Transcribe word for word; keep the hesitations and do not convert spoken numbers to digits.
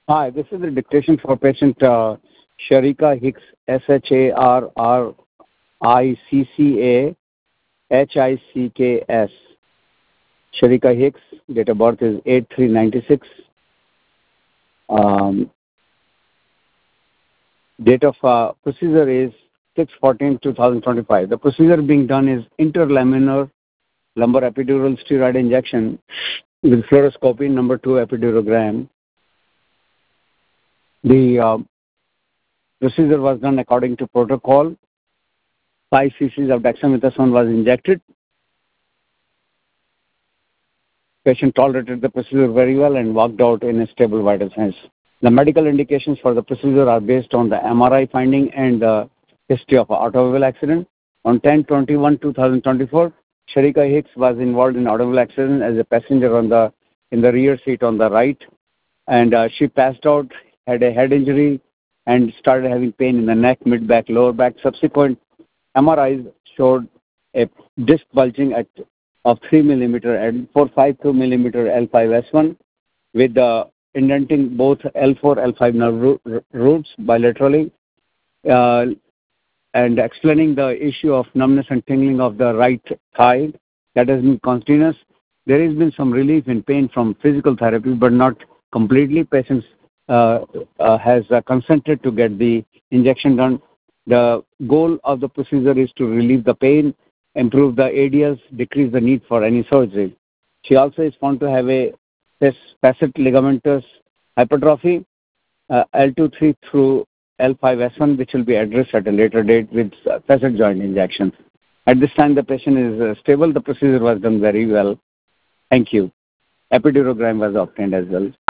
Hi, this is the dictation for patient uh, Sharika Hicks, S H A R R I C C A H I C K S. Sharika Hicks, date of birth is eight three ninety-six. Um, date of uh, procedure is six fourteen twenty twenty-five. The procedure being done is interlaminar lumbar epidural steroid injection with fluoroscopy number two epidurogram. The uh, procedure was done according to protocol. five cc's of dexamethasone was injected. Patient tolerated the procedure very well and walked out in a stable vital signs. The medical indications for the procedure are based on the M R I finding and the history of automobile accident. On ten twenty-one twenty twenty-four, Sharika Hicks was involved in automobile accident as a passenger on the in the rear seat on the right, and uh, she passed out, had a head injury, and started having pain in the neck, mid back, lower back. Subsequent M R Is showed a disc bulging at of three millimeter and four point five two millimeter L five S one with the indenting both L four, L five nerve roots bilaterally, uh, and explaining the issue of numbness and tingling of the right thigh that has been continuous. There has been some relief in pain from physical therapy, but not completely. Patients uh, uh, has uh, consented to get the injection done. The goal of the procedure is to relieve the pain, improve the A D Ls, decrease the need for any surgery. She also is found to have a facet ligamentous hypertrophy, uh, L two three through L five S one, which will be addressed at a later date with uh, facet joint injection. At this time, the patient is uh, stable. The procedure was done very well. Thank you. Epidurogram was obtained as well.